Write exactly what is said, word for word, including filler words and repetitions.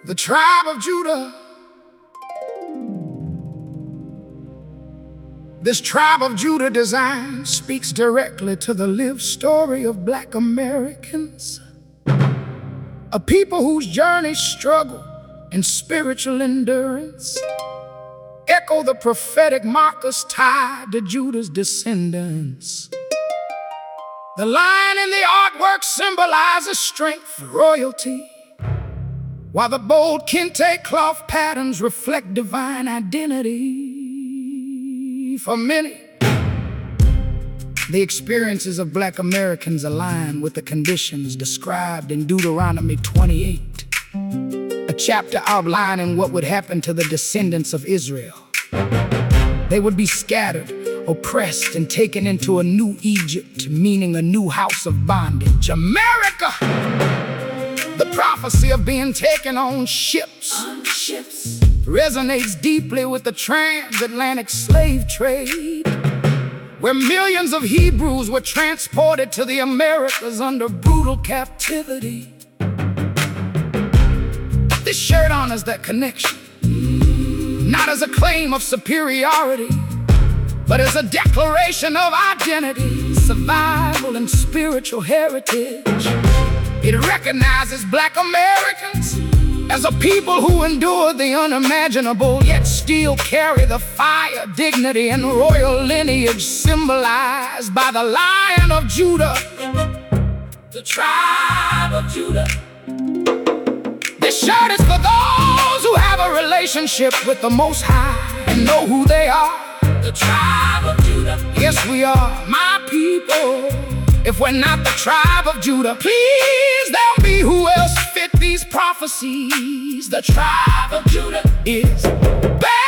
The tribe of Judah. This tribe of Judah design speaks directly to the lived story of Black Americans, a people whose journey, struggle, and spiritual endurance echo the prophetic markers tied to Judah's descendants. The line in the artwork symbolizes strength, royalty, while the bold kente cloth patterns reflect divine identity. For many, the experiences of Black Americans align with the conditions described in Deuteronomy twenty-eight, a chapter outlining what would happen to the descendants of Israel. They would be scattered, oppressed, and taken into a new Egypt, meaning a new house of bondage. America! The prophecy of being taken on ships, on ships resonates deeply with the transatlantic slave trade, where millions of Hebrews were transported to the Americas under brutal captivity. This shirt honors that connection, not as a claim of superiority, but as a declaration of identity, survival, and spiritual heritage. It recognizes Black Americans as a people who endure the unimaginable, yet still carry the fire, dignity, and royal lineage symbolized by the Lion of Judah, the tribe of Judah. This shirt is for those who have a relationship with the Most High and know who they are, the tribe of Judah. Yes, we are my people. If we're not the tribe of Judah, please tell me who else fit these prophecies. The tribe of Judah is bad.